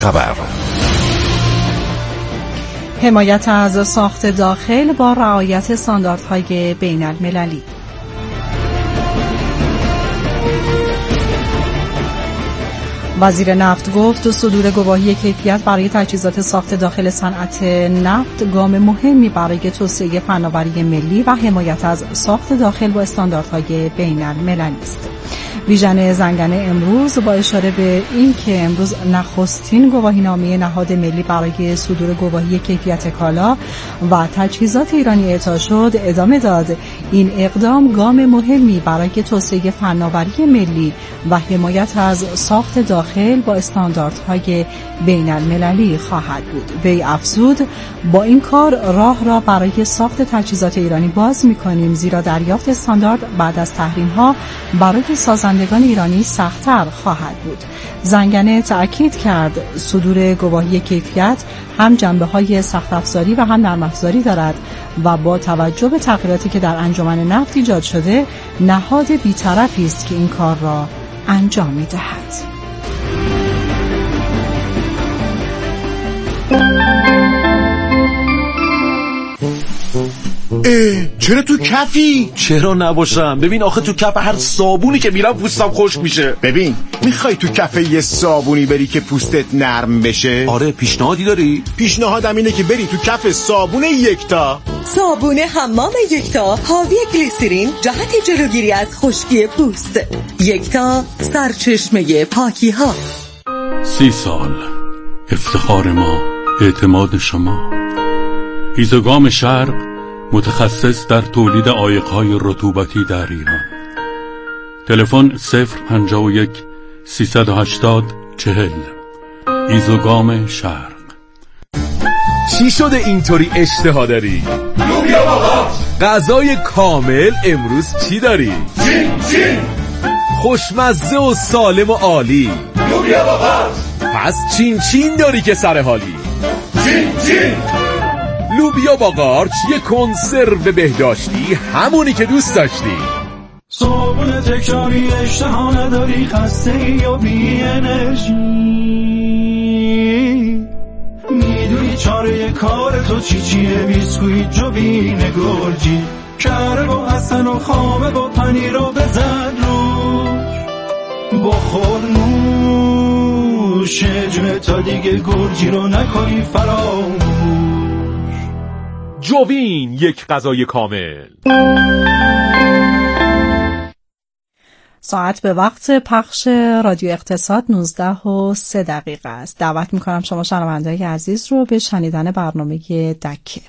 خبر. حمایت از ساخت داخل با رعایت استانداردهای بین المللی. وزیر نفت گفت صدور گواهی کیفیت برای تجهیزات ساخت داخل صنعت نفت گام مهمی برای توسعه فناوری ملی و حمایت از ساخت داخل با استانداردهای بین المللی است. ویژن زنگنه امروز با اشاره به این که امروز نخستین گواهینامه نهاد ملی برای صدور گواهی کیفیت کالا و تجهیزات ایرانی اعطا شد، ادامه داد این اقدام گام مهمی برای توسعه فناوری ملی و حمایت از ساخت داخل با استانداردهای بین المللی خواهد بود. وی افزود با این کار راه را برای ساخت تجهیزات ایرانی باز می‌کنیم، زیرا دریافت استاندارد بعد از تحریم‌ها برای سازندگان ایرانی سخت‌تر خواهد بود. زنگنه تأکید کرد صدور گواهی کیفیت هم جنبه‌های سخت افزاری و هم نرم افزاری دارد و با توجه به تغییراتی که در انجمن نفت ایجاد شده، نهاد بی‌طرفی است که این کار را انجام می‌دهد. چرا تو کفی؟ چرا نباشم؟ ببین آخه تو کف هر صابونی که میرم پوستم خشک میشه. ببین میخوای تو کف یه صابونی بری که پوستت نرم بشه؟ آره، پیشنهادی داری؟ پیشنهادم اینه که بری تو کف صابون یکتا. صابون حمام یکتا حاوی گلیسرین جهت جلوگیری از خشکی پوست. یکتا سرچشمه پاکی ها. 30 سال افتخار ما، اعتماد شما. ایزوگام شرق متخصص در تولید عایق‌های رطوبتی در ایران. تلفن 051 380 40. ایزوگام شرق. چی شده اینطوری اشتها داری؟ لوبیا بابا. غذای کامل امروز چی داری؟ چین. خوشمزه و سالم و عالی. لوبیا بابا. پس چین داری که سر حالی. چین. لوبیا با قارچ، یه کنسرو بهداشتی، همونی که دوست داشتی. صابون تکراری، اشتها نداری، خسته ای و بی انرژی، میدونی چاره کار تو چیه؟ بیسکویت جوین گرجی، کره و حسن و خامه و پنیر رو بزن روش، بخور نوش جونه تا دیگه گرجی رو نکنی فراموش. جوین، یک غذای کامل. ساعت به وقت پخش رادیو اقتصاد 19:03 است. دعوت میکنم شما شنونده‌های عزیز رو به شنیدن برنامه دکه.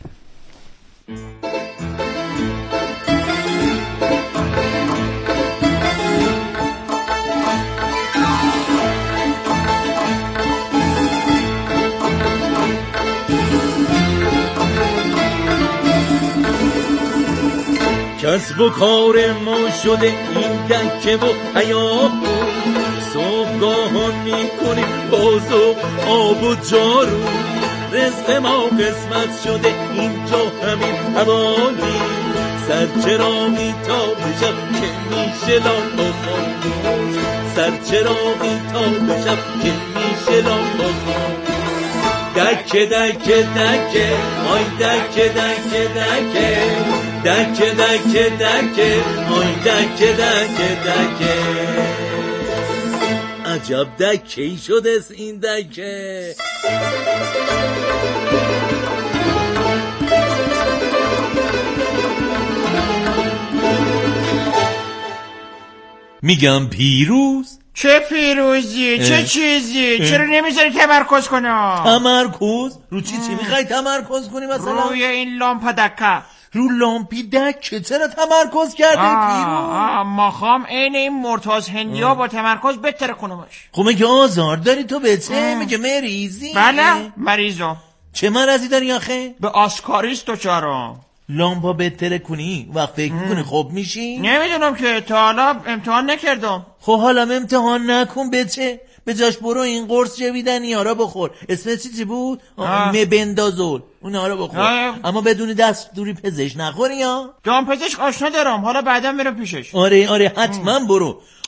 کسب و کار ما شده این دکه و حیات، صبحگاهان میکنیم باز و آب و جارو، رزق ما قسمت شده اینجا همین حوالی، سرچراغی تا بشب که میشه لامپ خاموش، سرچراغی تا بشب که میشه لامپ خاموش. دکه دکه دکه آی دکه دکه دکه دکه دکه دکه آی دکه دکه دکه. عجب دکه‌ای شده است این دکه. میگم پیروز. چه پیروزی؟ چه چیزی؟ چرا نمیذاری تمرکز کنم؟ تمرکز؟ رو چی میخوای تمرکز کنی مثلا؟ روی این لامپ دکه. رو لامپی دکه چرا تمرکز کرده پیروز؟ ما خواهم این مرتاز هندیا با تمرکز بهتر کنمش. خب میگه آزار داری تو بهتر؟ میگه مریضی؟ بله مریضم. چه مرضی داری آخه؟ به آسکاریست دچارم. لامپا بهتره کنی وقت فکر میکنی خوب میشی؟ نمیدونم که تا حالا امتحان نکردم. خب حالا امتحان نکن بچه، به جاش برو این قرص جویدنی ها را بخور. اسم چیزی بود؟ مبندازول. اون ها را بخور اما بدون دستوری پزشک نخوری ها. دام پزشک آشنا دارم، حالا بعدا میرم پیشش. آره حتما برو.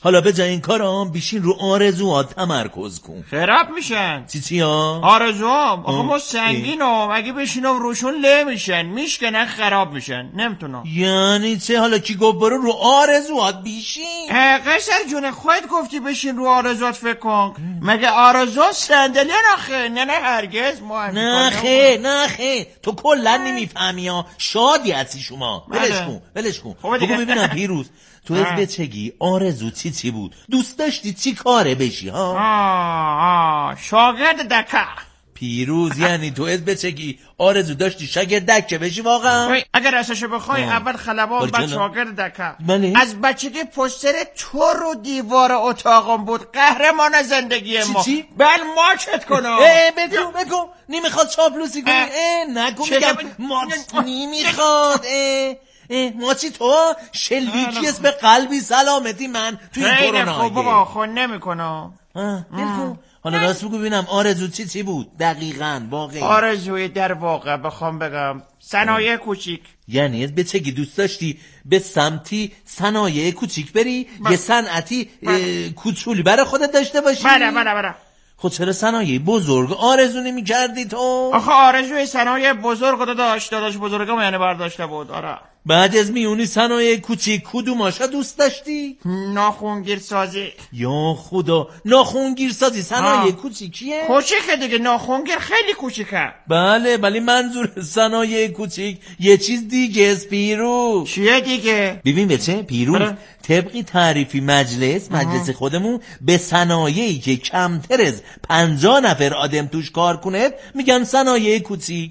حالا به جای این کارام بیشین رو آرزوات تمرکز کن. خراب میشن چی ها؟ آرزوام آخه ما سنگینم، اگه بشینم روشون له میشن، میشکنن، خراب میشن، نمیتونم. یعنی چه؟ حالا کی گفت برو رو آرزوات بیشین؟ قصر جون خودت گفتی بشین رو آرزوات فکر کن. مگه آرزو صندلی آخه؟ نه هرگز. ما نه خیر تو کلا نمیفهمی ها. شادی هستی شما. ولش کن. بگو ببینم پیروز تو از بچگی آرزو چی بود؟ دوست داشتی چی کاره بشی ها؟ شاگرد دکه. پیروز یعنی تو از بچگی آرزو داشتی شاگرد دکه بشی واقعا؟ اگر راستشو بخوای اول خلبان بعد شاگرد دکه. بله؟ از بچگی پوستر تو رو دیوار اتاقم بود، قهرمان زندگی ما. چی؟ بل ماچت کنم. بگو نمیخواد چاپلوسی کنی. نگو میگم ماچ نمیخواد. ماچی تو شلیکی اسم قلبی سلامتی من تو این کرونا. خب بابا خود نمیکنم. حالا راست بگو ببینم آرزو چی بود دقیقاً واقعی؟ آرزوی در واقع بخوام بگم صنایع کوچیک. یعنی از بچگی دوست داشتی به سمتی صنایع کوچیک بری؟ یه صنعتی کوچولی برای خودت داشته باشی؟ بله. خود چرا صنایع بزرگ آرزو نمی کردی تو؟ آخه آرزوی صنایع بزرگ رو داشت بزرگم یعنی برداشته بود. آره. بعد از میونی صنایع کوچیک کدوماشا دوست داشتی؟ ناخونگیر سازی. یا خدا ناخونگیر سازی صنایع کوچیکیه؟ کوچیکه دیگه، ناخونگیر خیلی کوچیکه. بله ولی منظور صنایع کوچیک یه چیز دیگه است پیروز. چیه دیگه؟ ببین بچه پیروز طبقی تعریفی مجلس خودمون به صنایعی که کمتر از 50 نفر آدم توش کار کنه میگن صنایع کوچیک.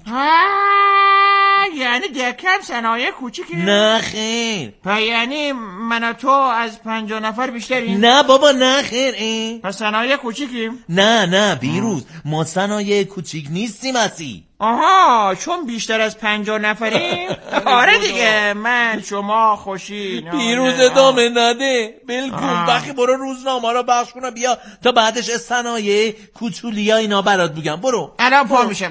یعنی دکم صنایع کوچیکی؟ نه خیر. یعنی من و تو از 50 نفر بیشتریم؟ نه بابا نه خیر. پس صنایع کوچیکیم؟ نه پیروز ما صنایع کوچیک نیستیم اصی. آها چون بیشتر از 50 نفریم؟ آره دیگه من شما خوشی. پیروز ادامه نده بلکن بخی برو روزنامه رو بخش کنه بیا تا بعدش صنایع کوچولی ها اینا برات بگم. برو الان پا میشم.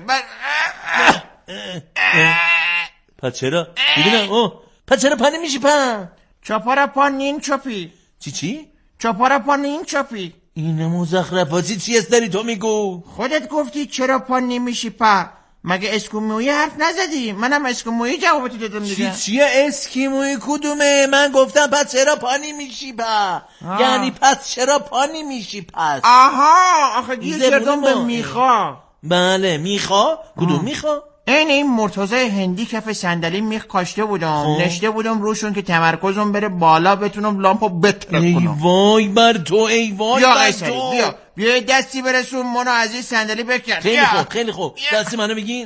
پس چرا؟ ببینم پس چرا پا نمیشی پا؟ چاپارا پا نین چاپی. چی؟ چاپارا پا نین چاپی. این مزخرفاتی چی است داری تو میگو؟ خودت گفتی چرا پا نمیشی پا. مگه اسکیمویی حرف نزدی؟ منم اسکیمویی جوابتو دادم دیگه. چیه اسکیمویی کدومه؟ من گفتم پس چرا پا نمیشی پا. یعنی پس چرا پا نمیشی پس. آها آخه گیر کردم به میخا. بله میخا؟ کدوم میخا؟ این مرتضی هندی کف صندلی میخ کاشته بودم نشته بودم روشون که تمرکزم بره بالا بتونم لامپو بترک کنم. ای وای بر تو بیا دستی برسون منو از این صندلی بکن. خیلی خوب دستی منو بگین.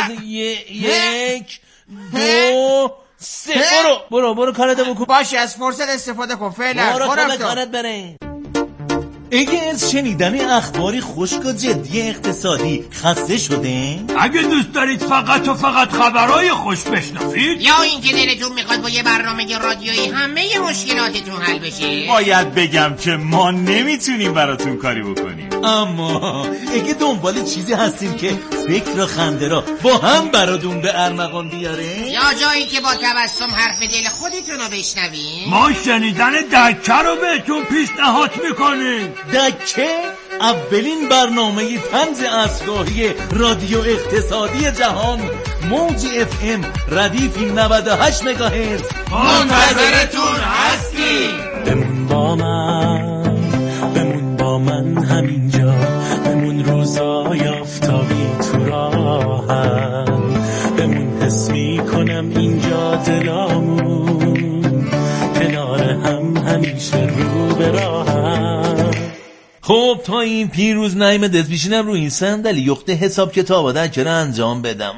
1 2 3 برو کارت بکن. باشه از فرصت استفاده کن فعلا. برو کارت بره. اگه از شنیدن اخباری خشک و جدی اقتصادی خسته شده، اگه دوست دارید فقط خبرهای خوش بشنوید، یا اینکه دلتون میخواد با یه برنامه رادیویی همه مشکلاتتون حل بشه، باید بگم که ما نمیتونیم براتون کاری بکنیم. اما اگه دنبال چیزی هستیم که فکر و خنده را با هم براتون به ارمغان بیاره، یا جایی که با تبسم حرف دل خودتون رو بشنوین، ما شنیدن دکه رو بهتون پیشنهاد میکنیم. دکه اولین برنامه طنز اصلاحی رادیو اقتصادی جهان، موج FM ردیفی 98 مگاهرتز. منتظرتون هستیم. بمون با من همینجا، بمون روزای آفتابی تو راهم، بمون حس میکنم اینجا دلامون کنار هم همیشه رو به راهم. خب تا این پیروز نایمه دست بیشینم رو این صندلی یخته حساب کتاب دکه انجام بدم.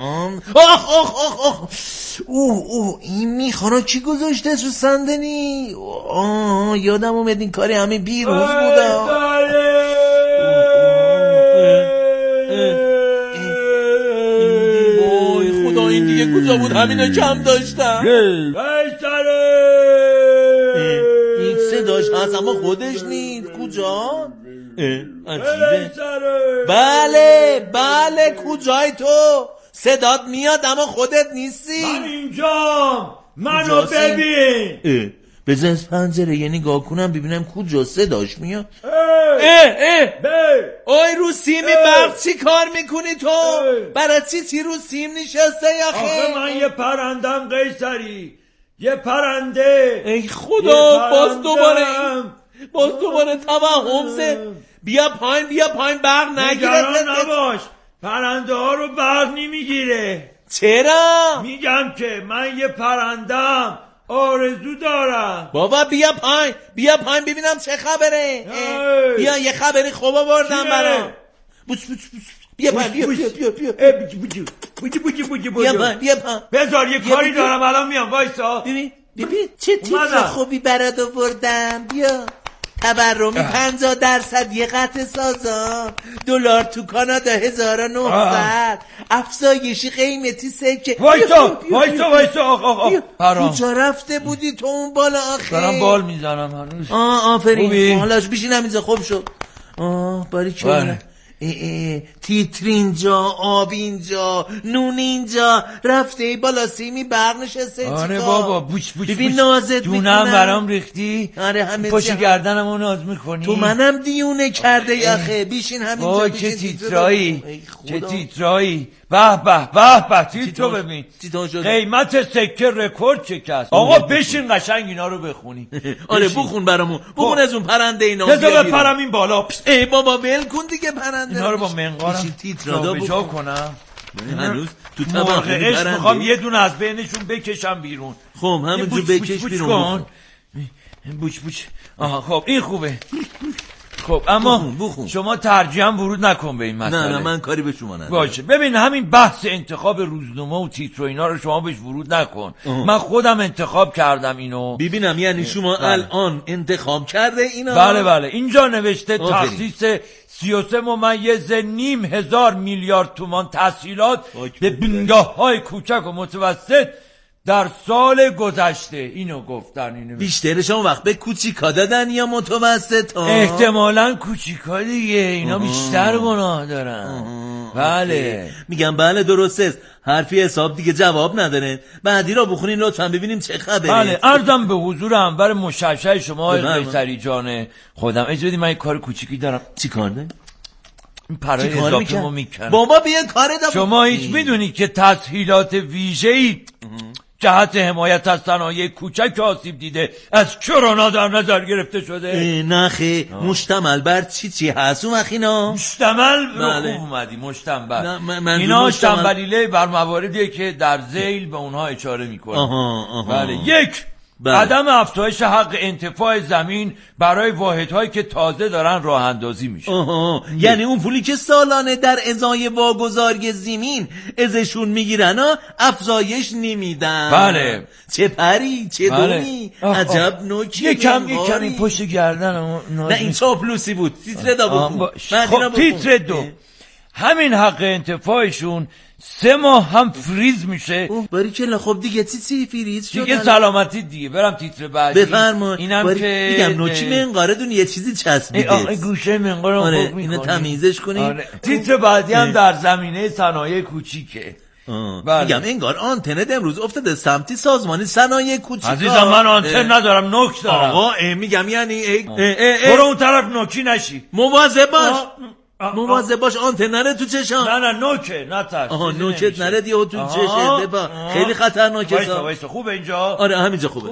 این میخوانا کی گذاشته تو صندلی؟ یادم اومد این کاری همین پیروز بودم. وای خدا این دیگه کجا بود؟ همینو کم داشتم. این صداش هست اما خودش نیست. کجا؟ عجیبه. بله کجای تو؟ صدات میاد اما خودت نیستی. من اینجا منو ببین. بذار از پنجره یه نگاه کنم ببینم کجا صداش میاد. آی رو سیم برق چی کار میکنی تو؟ برای چی رو سیم نشسته آخه من یه پرندم قیصری، یه پرنده. ای خدا باز دوباره توهم زد. بیا پایین برق نگیره. نگران نباش، پرنده ها رو برق نمیگیره. چرا؟ میگم که من یه پرندم، آرزو دارم. بابا بیا پایین ببینم چه خبره. بیا یه خبری خوب آوردم برام. بوس بیا پایین. بذار یه کاری دارم الان میام. وایسا ببین چه تیتر خوبی برات آوردم. بیا تورمی 50% یه قطع سازان، دلار تو کانادا 1900، افزایشی قیمتی سکه. وایسا آقا کجا رفته بودی تو اون بالا آخه؟ دارم بال میزنم هنوز. آفرین حالاش بیشی نمیزه. خوب شد. باری که تیتر اینجا، آب اینجا، نون اینجا، رفته بالا سیمی برق نشسته. آره بابا بوش ببین نازت دونم برام ریختی. آره همه پشت گردنم رو ناز میکنی. تو منم دیونه کرده یخه. بیشین همینجا. چه تیترایی به تیترو ببین. قیمت سکه رکورد شکست. آقا بشین قشنگ اینا رو بخونی. آره بخون برامون. بخون از اون پرنده اینا. بذار بپرم این بالا. ای بابا ول کن دیگه پرنده. اینا رو با منقارم جابجا کنم. هنوز تو مرغش میخوام یه دونه از بینشون بکشم بیرون. خب همونجور بکش بیرون. بوچ. آها خب این خوبه. خب اما بخون. شما ترجیحاً ورود نکن به این مسئله. نه من کاری به شما ندارم. باشه ببین همین بحث انتخاب روزنامه و تیتر و اینا رو شما بهش ورود نکن. من خودم انتخاب کردم اینو. ببینم یعنی شما الان انتخاب کرده اینا؟ بله اینجا نوشته تخصیص 33.5 میلیارد تومان تسهیلات به بنگاه‌های کوچک و متوسط در سال گذشته. اینو گفتن. اینو بیشترش اون وقت به کوچیکا دادن یا متوسط؟ احتمالاً کوچیکا دیگه. اینا بیشتر گناه دارن. بله میگم بله درسته. حرفی حساب دیگه جواب نداره. بعدی را بخونین لطفا ببینیم چه خبره. بله عرضم به حضور انور مشعشع شما آقای قیصری جان خودم. اجازه بدید من یک کار کوچیکی دارم. چی کار داری؟ این پرای اضافه ما میکنم. بابا بیا کار دارم. شما هیچ میدونی که تسهیلات ویژه‌ای جهت حمایت از صنایع کوچک آسیب دیده از کرونا در نظر گرفته شده؟ نه خیلی. مشتمل بر چی هست اون وقینا؟ مشتمل خوب اومدی. مشتمل اینا شنبلیله بر مواردیه که در ذیل به اونها اشاره میکنه. بله یک عدم افزایش حق انتفاع زمین برای واحدهایی که تازه دارن راه اندازی میشه. یعنی اون پولی که سالانه در ازای واگذاری زمین ازشون میگیرن افزایش نمیدن. بله چه پری چه دونی. عجب نوکی. یکم این پشت گردن. نه این چاپلوسی بود. تیتر دا بکن. خب تیتر 2 همین حق انتفاعشون 3 ماه هم فریز میشه. باریکلا. خب دیگه چی فریز شد دیگه؟ سلامتی دیگه. برم تیتر بعدی. بفرمایید. اینم که میگم نوچی منقاره دون یه چیزی چسبیده. آقا گوشه منقاره خوب میکنی. اینو تمیزش کنی. تیتر بعدی هم در زمینه صنایع کوچیکه. میگم انگار آنتنت امروز افتاده سمتی سازمانی صنایع کوچیک. عزیزم من آنتن ندارم، نوک دارم. آقا میگم یعنی برو اون طرف نوکی نشی. مواظب باش آنتن نره تو چشام. نه نوکه نترس. نوکت نره دیگه تو چشم. ببا خیلی خطرناکه. وایسا خوبه اینجا. آره همینجا خوبه.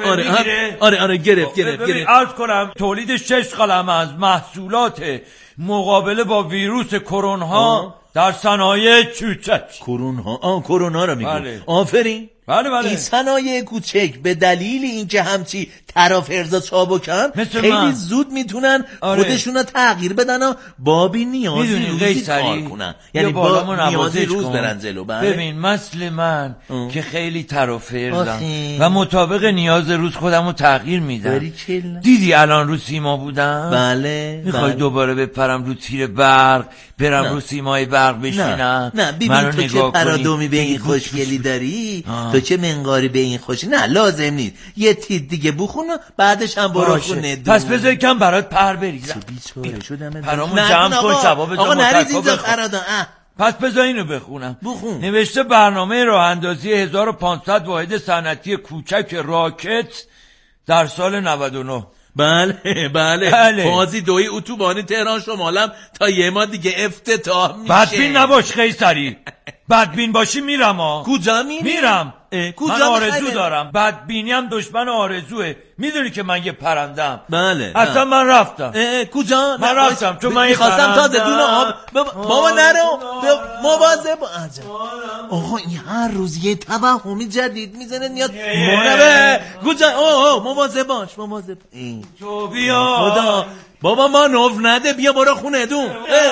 آره گرفت. عرض کنم تولید 6 قلم از محصولات مقابله با ویروس کرونا در صنایع کوچک. کرونا رو میگم. آفرین. بله این صنایع کوچک به دلیل اینکه همچی ترافرزا چابکن خیلی زود میتونن خودشونو تغییر بدن و بابی نیازی روزی کار کنن. یعنی با نیازی روز برن جلو. ببین مثل من که خیلی ترافرزم و مطابق نیاز روز خودمو تغییر میدم. دیدی الان رو سیما بودم؟ بله. میخوای دوباره بپرم رو تیر برق، برم رو سیمای برق بشینم؟ نه ببین تو چه پرادومی به این خوشگلی داری، تو چه منقاری به این خوشی. نه لازم نیست. یه تید دیگه بخون بعدش هم برو خونه. پس بذار یکم برات پر بریزم. بیچاره شدم. پرامو جمع کن شباب آقا نریز اینجا پرادا. پس بذار اینو بخونم. بخون. نوشته برنامه راه اندازی 1500 واحد صنعتی کوچک راکت در سال 99. بله بازی دوی اتوبانی تهران شمالم تا یه ما دیگه افتتاح میشه. بدبین نباش قیصری. بدبین باشی میرم ها. کجا میری؟ میرم. کجا من آرزو دارم. بدبینی هم دشمن آرزوه. میدونی که من یه پرندم. بله. اصلا من رفتم. کجا؟ من رفتم چون من میخواستم تازه دونه آب. بابا نرو. مواظب. آقا این هر روز یه توهمی جدید میزنه میاد. مونبه. کجا؟ مواظب باش. تو بیا. خدا. بابا ما نوف نده بیا برو خونه دون.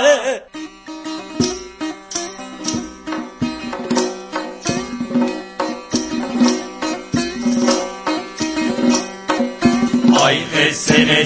آی قصه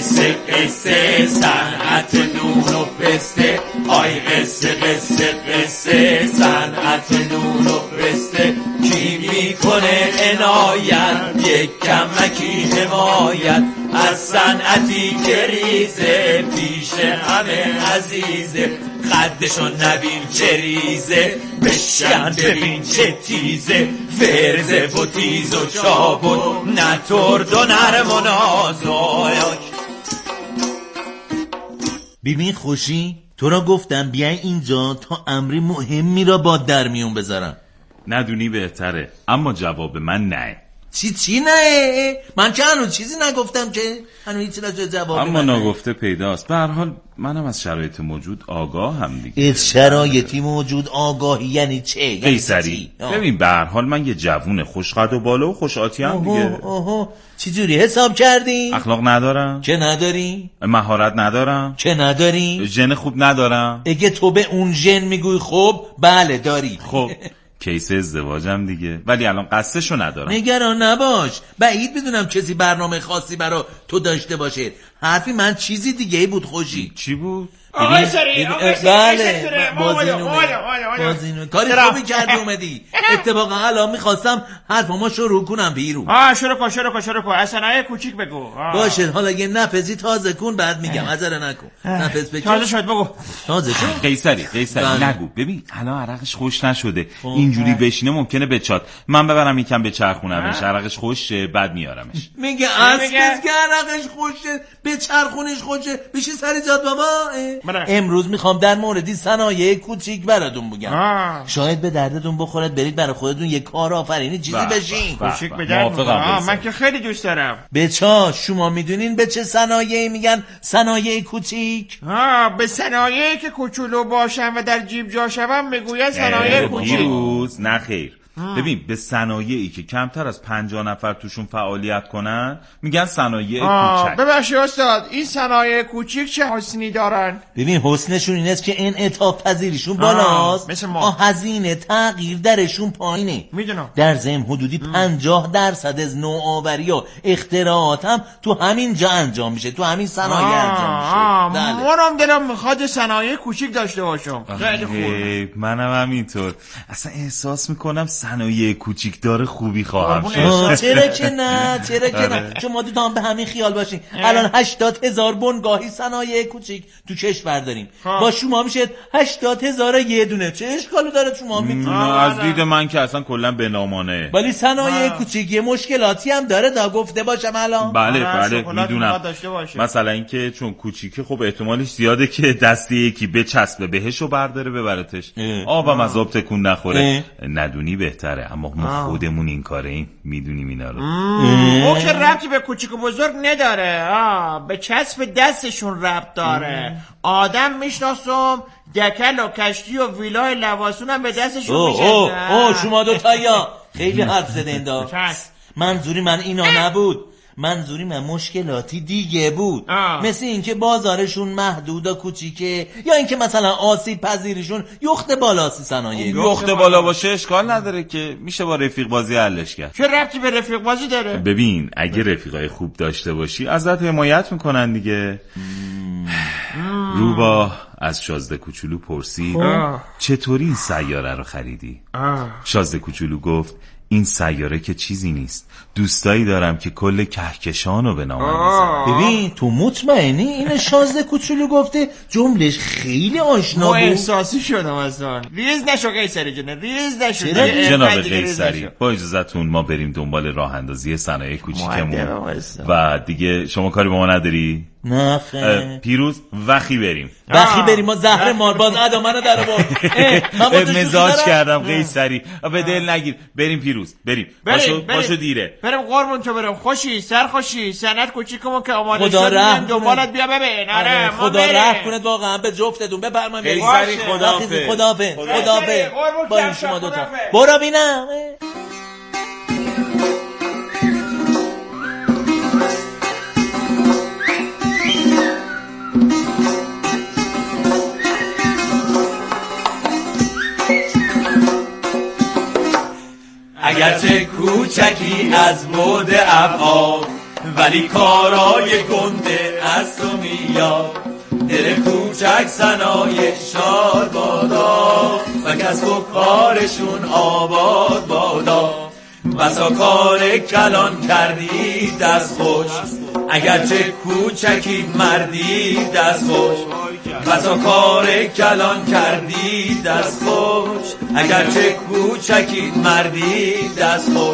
صنعت نون و پسته. آی قصه صنعت نون و پسته. کی میکنه عنایت یک کمکی حمایت از صنعتی که ریزه پیش همه عزیزه. قدشو نبین چه ریزه بشکن ببین چه تیزه. فرزه و تیز و چابون نترد و نرم و نازک. ببین خوشی تو را گفتم بیای اینجا تا امری مهمی را با در میون بذارم. ندونی بهتره اما جواب من نه. چی نه؟ من که هنوز چیزی نگفتم که هنوز هیچی نجا جواب اما من نگفته پیداست. به هر حال منم از شرایط موجود آگاه هم دیگه. از شرایطی موجود آگاهی یعنی چه؟ قیصری ببین به هر حال من یه جوون خوشقد و بالا و خوش آتی هم دیگه. چی جوری حساب کردی؟ اخلاق ندارم. چه نداری؟ مهارت ندارم. چه نداری؟ ژن خوب ندارم. اگه تو به اون ژن میگوی خب بله داری. خب کیس ازدواجم دیگه ولی الان قصدشو ندارم. نگران نباش بعید بدونم کسی برنامه خاصی برا تو داشته باشه. حرفی من چیزی دیگه بود. خوشی چی بود؟ آقای سری بله بازینو کاری خوبی کردی اومدی. اتفاقا الان میخواستم حرفامو شروع کنم بیرون. شروع کن اصلا کوچیک بگو. باشه حالا یه نفسی تازه کن بعد میگم عذر نکن. نفس بکش. تازه شد بگو. تازه شد. قیصری نگو. ببین الان عرقش خوش نشده اینجوری بشینه ممکنه بچاد. من ببرم یکم به چرخونمش عرقش خوشه بعد میارمش. میگه اصلا که عرقش خوشه به چرخونش خوشه بشی سر جات بابا. امروز میخوام در مورد صنایع کوچیک براتون بگم. شاید به دردتون بخورد برید برای خودتون یه کار آفرینی چیزی بشین. کوچیک به درد میخوره. من که خیلی دوست دارم. بچا شما میدونین به چه صنایعی میگن صنایع کوچیک؟ به صنایعی که کوچولو باشن و در جیب جا شون میگوین صنایع کوچیک. نه خیر. ببین به صنایعی که کمتر از 50 نفر توشون فعالیت کنن میگن صنایع کوچک. ببخشید استاد این صنایع کوچیک چه حسنی دارن؟ ببین حسنشون اینه که انعطاف پذیریشون بالاست. مثل ما. هزینه تغییر درشون پایینه. میدونم. در ضمن حدودی 50% از نوآوری و اختراعات هم تو همین جا انجام میشه. تو همین صنایع انجام میشه. منم دلم میخواد صنایع کوچیک داشته باشم. خیلی خوب. منم همینطور. اصلا احساس میکنم صنایع کوچیک داره خوبی خواهم شد. چرا که نه شما دو تا هم به همین خیال باشین. الان 80,000 بنگاهی صنایع کوچیک تو کشور داریم. با شما میشه 80,000 یه دونه. چه اشکالی داره شما میتونید؟ از دید من که اصلا کلا بنامانه. ولی صنایع کوچیک یه مشکلاتی هم داره دا گفته باشم الان. بله میدونم. مثلا اینکه چون کوچیکه خب احتمالش زیاده که دستی یکی بچسبه بهشو برداره ببرتش. آبم از آب تکون نخوره. ندونی بهتره اما ما خودمون این کاره ایم میدونیم اینا رو. او که ربطی به کوچیک و بزرگ نداره. به چسب دستشون ربط داره. آدم میشناسم دکل و کشتی و ویلای لواسون هم به دستشون میشه. شما دوتایا خیلی حرف زدین دا. منظوری من اینا نبود. منظوری من مشکلاتی دیگه بود. مثل اینکه بازارشون محدود و کوچیکه یا اینکه مثلا آسیب پذیریشون یخت بالاسی صنایع. یخت بالا باشه اشکال نداره که میشه با رفیق بازی حلش کرد. چه ربطی به رفیق بازی داره؟ ببین اگه رفیقای خوب داشته باشی ازت حمایت میکنن دیگه. روبا از شازده کوچولو پرسید چطوری این سیاره رو خریدی؟ شازده کوچولو گفت این سیاره که چیزی نیست. دوستایی دارم که کل کهکشانو به نام میذارن. ببین تو مطمئنی این شازده کوچولو گفته؟ جملش خیلی آشنا بود. احساسی شدم اصلا. ریز نشو قیصری جون، ریز نشو. جناب قیصری با اجازهتون ما بریم دنبال راه اندازی صنایع کوچیکمون و دیگه شما کاری با ما نداری؟ نه خیلی پیروز وخی بریم ما زهر مار باز ادا منو در آورد. مزاج کردم قیصری به دل نگیر. بریم پیروز بریم. باشو دیره. بریم قربون تو بریم. خوشی سرخوشی سنت کوچیکمون که آماده شد من دنبالت بیا ببین. آره خدا رحم کنه واقعا به جفتتون. بفرمایید قیصری خدافظ. با شما دوتا برو بینم. اگرچه کوچکی از بعد ابعاد ولی کارای گنده از تو میاد. دل کوچک صنایع شاد بادا و کسب و کارشون آباد بادا. بسا کار کلان کردی دست خوش اگرچه کوچکی مردی دست خوش. بسا کار کلان کردی دست خوش اگرچه کوچکی مردی دست خوش.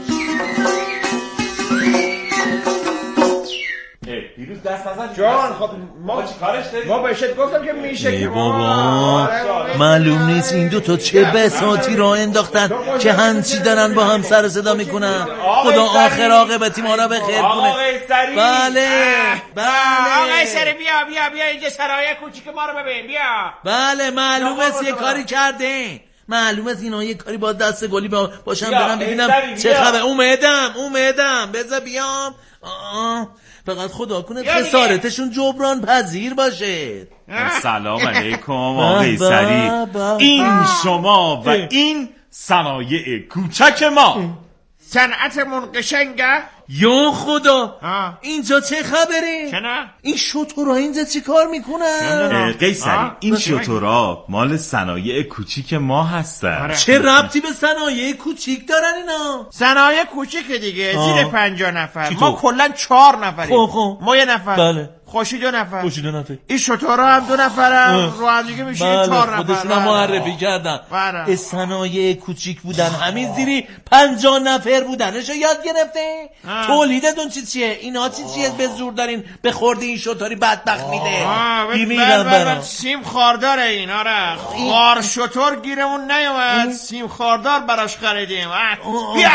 پیروز دست نزن جان. خب ما چیکارش داریم؟ ما بهش گفتم که میشه که بابا معلوم نیست این دو تا چه بساطی راه انداختن که هنچی دارن با هم سر صدا میکنن. خدا آخر عاقبتی ما را به خیر کنه. بله آقای سری بیا اینجا سرایه کوچیک ما رو ببین. بیا بله معلوم است یه کاری کرده. معلوم است اینا یه کاری با دست گلی باشم برم ببینم چه خبر. اومدم بذار بیام. فقط خدا کنه خسارتشون جبران پذیر باشه. سلام علیکم آقای قیصری. این شما و این صنایع کوچک ما. صنعتمون قشنگه. یا خدا اینجا چه خبره؟ چنه؟ این شترها اینجا چی کار میکنن؟ قیصری این شترها مال صنایع کوچیک ما هستن. چه ربطی به صنایع کوچیک دارن اینا؟ صنایع کوچیک دیگه زیر 50 نفر. ما کلا 4 نفریم. ما یه نفر. بله. خوشی 2 نفر. این شترها هم 2 نفرن. رو هم دیگه میشه 4 نفر. خودشون هم معرفی کردن. صنایع کوچیک بودن همین زیری 50 نفر بودنشو یاد گرفته. تولیدتون چیه؟ اینا چیه به زور دارین به خورده این شتری بدبخت میده؟ سیم خارداره این. آره خار شتر گیرمون نیومد. سیم خاردار براش خریدیم. بیا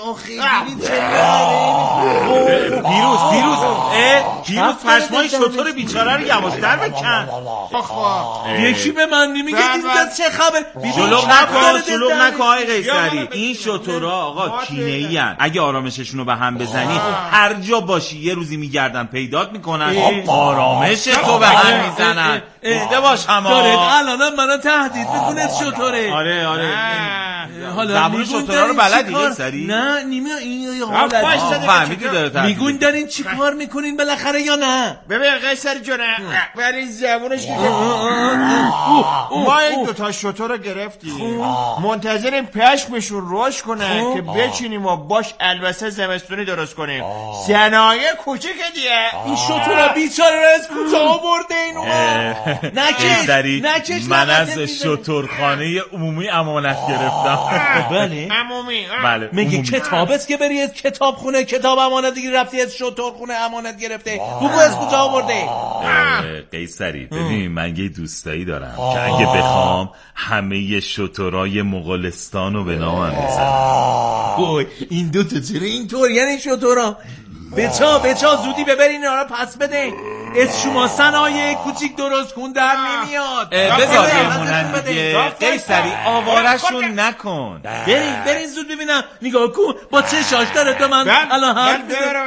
پیروز پشمای شتر بیچاره رو یواشتر بکن. یکی به من نمیگه اینجا چه خبر؟ شلوغ نکن آقای قیصری. این شترها آقا کینه‌ای ان. اگه آرامششون رو به هم بزنی هر جا باشی یه روزی میگردن پیدات میکنن آرامش تو به هم میزنن. دیده باش اما الانم منو تهدید میکنه شتره. آره حالا زبون شترها رو بلدی قیصری؟ نه این حالت فهمیدی داره تهدید میگون دارین چی کار میکنین بالاخره یا نه؟ ببین قیصری جونه برای زبونش ما این 2 تا شتر رو گرفتیم منتظریم پشمشون رشد کنه که بچینیم و باش البسه زمستونی درست کنیم. صنایع کوچیک دیگه. این شتر بیچاره رو از کجا آورده اینو؟ نکش من از شترخانه عمومی امانت گرفتم. بله عمومی. بله میگه کتاب است که بری از کتابخونه کتاب امانت دیگه رفتی از شترخونه امانت گرفته. بگو از کجا آورده؟ قیصری ببین من یه دوستایی دارم که اگه بخوام همه شترای مغولستان رو به نامم میزنم. این 2 تا چرا اینطور؟ یعنی شترها بچا زودی ببرین اینا رو پس بده. از شما صنایع کوچیک درست کن در نمیاد. بذار بمونن دیگه قیصری آوارشون نکن. برین زود ببینم. نگاه کن با چه شاش داره تو من الان حرف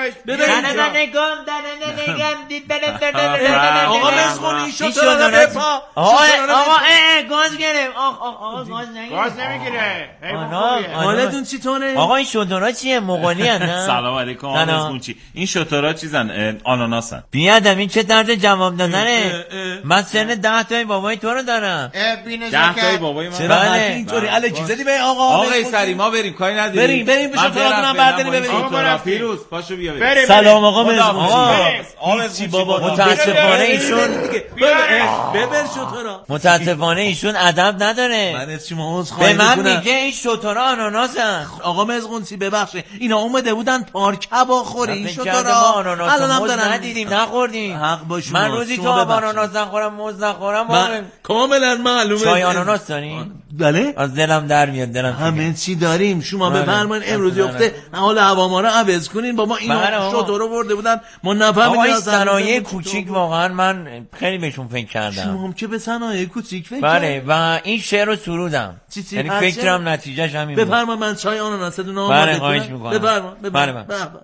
آقا بزخون این شترها رو بپا. آقا گاز گرفت. گاز نمیگیره. حالتون چطوره؟ آقا این شترها چیه؟ مغولی ان؟ سلام علیکم. این شترها چیزن؟ آناناسن. بیادم این چه طرز جواب دادنه؟ من سن 10 تای بابای تو رو دارم. 10 تای بابای من. چرا اینطوری الکی زدی به آقای سری ما بریم کاری نداریم. بریم بشو تراتونم برداریم ببینیم. پیروز پاشو بیا بریم. سلام آقا مزمونچی بابا. متاسفانه ایشون ببر شطورا. متاسفانه ایشون ادب نداره. من از شما عذرخواهی به میکنم. من میگه این شطورا آناناسن. آقا مزمونچی ببخشید اینا اومده بودن پارک هوا خوری این شطورا. الانم دارن ندیدیم نخوردیم. حق با شما. من روزی تو آناناس نخورم موز نخورم. کاملا معلومه. چای آناناس دارین؟ بله از دلم در میاد دلم. همه چی داریم. شما بفرمایید امروز وقته حال هوا ما رو عوض کنین. بابا اینا شطورا برده بودن ما نفهمیدیم. آقا صنایع کوچیک واقعا من خیلی بهشون فکر کردم. شما هم که به صنایع کوچیک فکر بله و این شعر رو سرودم. یعنی فکرم نتیجهش همین بود. بفرمایید من چای آناناس دونم آماده کنم. بله خواهش می‌کنم. بفرمایید.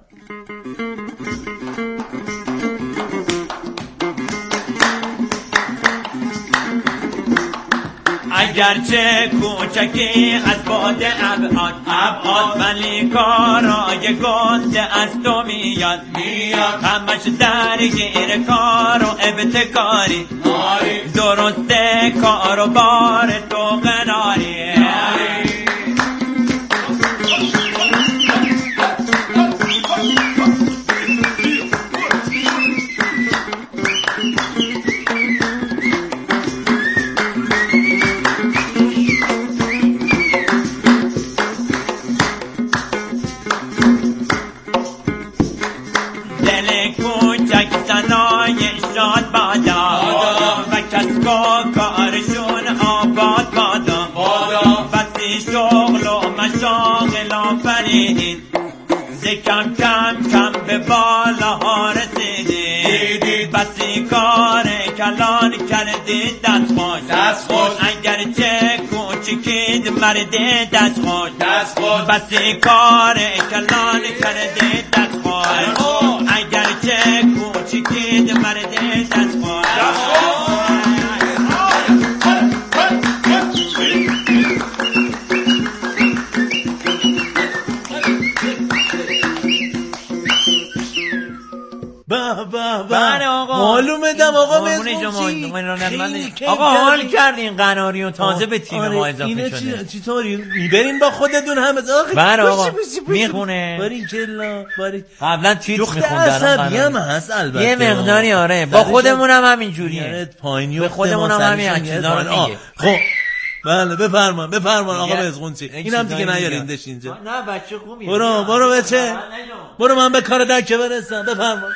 اگرچه کوچکی از باد ابعاد ولی کارای گنده از تو میاد همش درگیر کار و ابتکاری درسته کار و بار تو قناری شاد بادا و کسب و کارشون آباد بادا بسی شغل و مشاغل آفریدین کم کم به بالاها رسیدید بسی کار کلان کردید دست خوش اگرچه کوچکید مرد دست خوش بسی کار کلان کردید دست خوش اگرچه کوچکید مرد دست خوش معلومه دم آقا مزمونچی آقا حال کردین قناری و تازه به تیم ما اضافه شده چطوری میبرین با خودتون هم بله آقا میخونه باری جلا باری قبلا تیتر میخوندن عصبی هم هست البته یه مقداری آره با خودمون هم همین جوریه به خودمون هم همین چیزا رو میگه خب بله بفرمان آقا مزمونچی اینم دیگه نیاریندش اینجا نه بچه خوبیه برو بچه برو من به کار دکه برسم بفرمان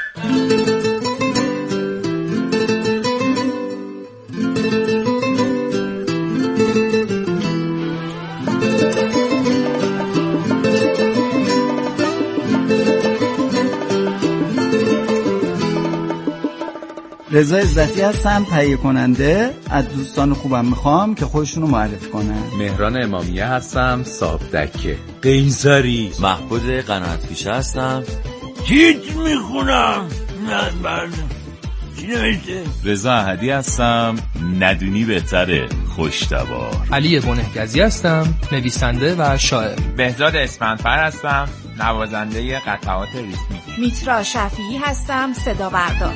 رضا عزتی هستم تهیه کننده از دوستان خوبم میخوام که خودشونو معرفی کنن. مهران امامیه هستم صاحب دکه. قیصری محبوب قناعت پیشه هستم تیت میخونم چی نوشته؟ رضا احدی هستم ندونی بهتره خوشتبار. علی بنهگزی هستم نویسنده و شاعر. بهزاد اسفندفر هستم نوازنده قطعات ریتمیک. میترا شفیعی هستم صدا بردار.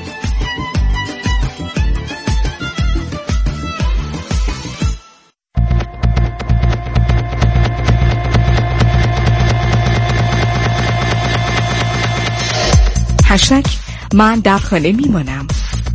هشتگ من در خانه میمانم.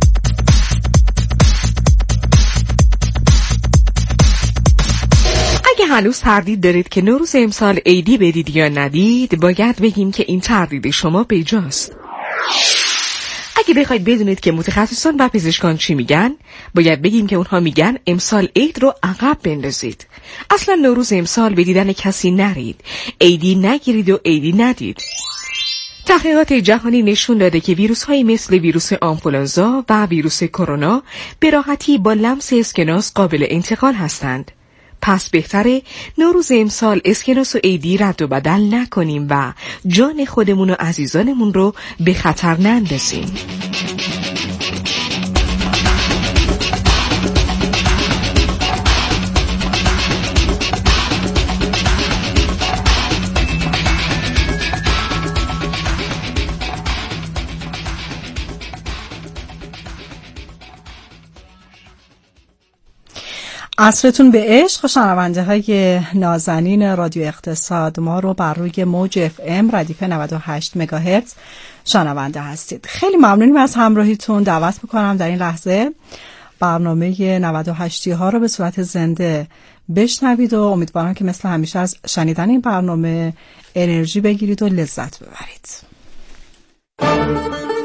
اگه هنوز تردید دارید که نوروز امسال عیدی بدید یا ندید باید بگیم که این تردید شما بیجاست. اگه بخواید بدونید که متخصصان و پزشکان چی میگن باید بگیم که اونها میگن امسال عید رو عقب بندازید. اصلا نوروز امسال به دیدن کسی نرید، عیدی نگیرید و عیدی ندید. تحقیقات جهانی نشون داده که ویروس‌هایی مثل ویروس آنفولانزا و ویروس کرونا به راحتی با لمس اسکناس قابل انتقال هستند. پس بهتره نوروز امسال اسکناس و عیدی رد و بدل نکنیم و جان خودمون و عزیزانمون رو به خطر نندازیم. عصرتون به عشق. شنونده های نازنین رادیو اقتصاد، ما رو بر روی موج FM ردیف 98 مگاهرتز شنونده هستید. خیلی ممنونیم از همراهیتون. دعوت میکنم در این لحظه برنامه 98 ها رو به صورت زنده بشنوید و امیدوارم که مثل همیشه از شنیدن این برنامه انرژی بگیرید و لذت ببرید.